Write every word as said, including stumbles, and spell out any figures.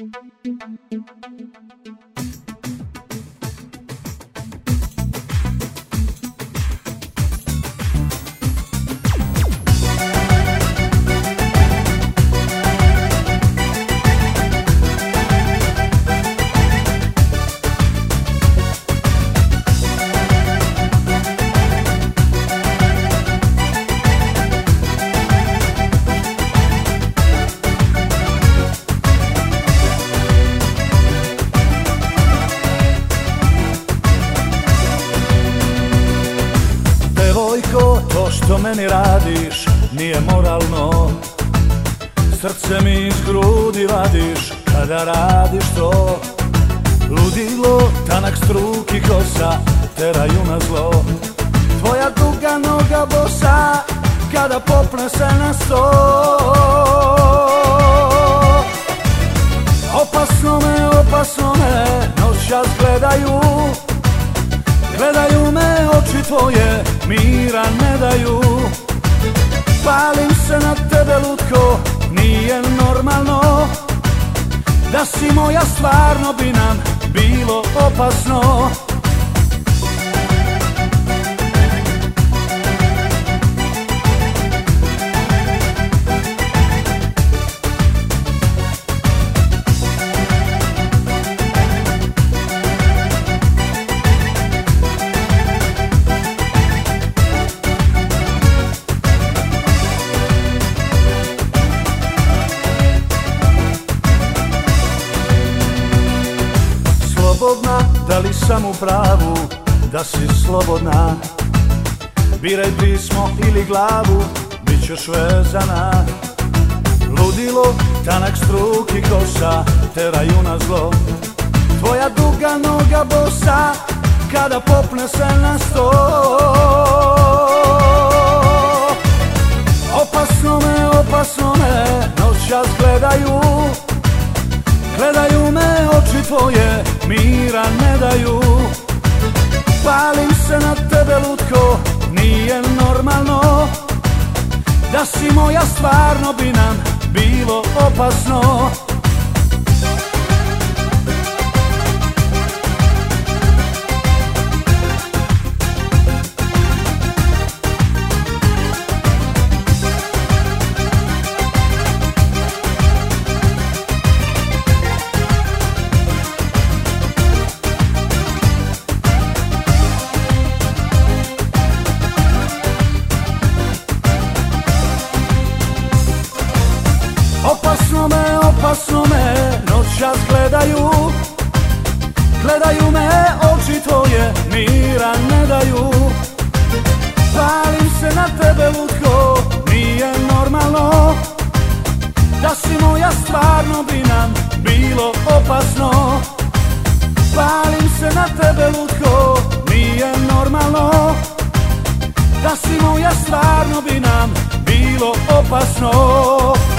Devojko, to što meni radiš nije moralno. Srce mi iz grudi vadiš kada radiš to. Ludilo, tanak struk i kosa teraju na zlo. Tvoja duga noga bosa kada popne se na sto. Opasno me, opasno me noćas gledaju. Gledaju me oči tvoje, mira ne daju. Palim se na tebe lutko, nije normalno. Da si moja stvarno bi nam bilo opasno. Slobodna, da li sam u pravu, da si slobodna. Biraj pismo ili glavu, bit ćeš vezana. Ludilo, tanak struk i kosa teraju na zlo. Tvoja duga noga bosa kada popne se na sto. Opasno me, opasno me noćas gledaju. Gledaju me oči tvoje, mira ne daju. Palim se na tebe lutko, nije normalno. Da si moja stvarno bi nam bilo opasno. Opasno me, opasno me noćas gledaju. Gledaju me oči tvoje, mira ne daju. Palim se na tebe lutko, nije normalno. Da si moja stvarno bi nam bilo opasno. Palim se na tebe lutko, nije normalno. Da si moja stvarno bi nam bilo opasno.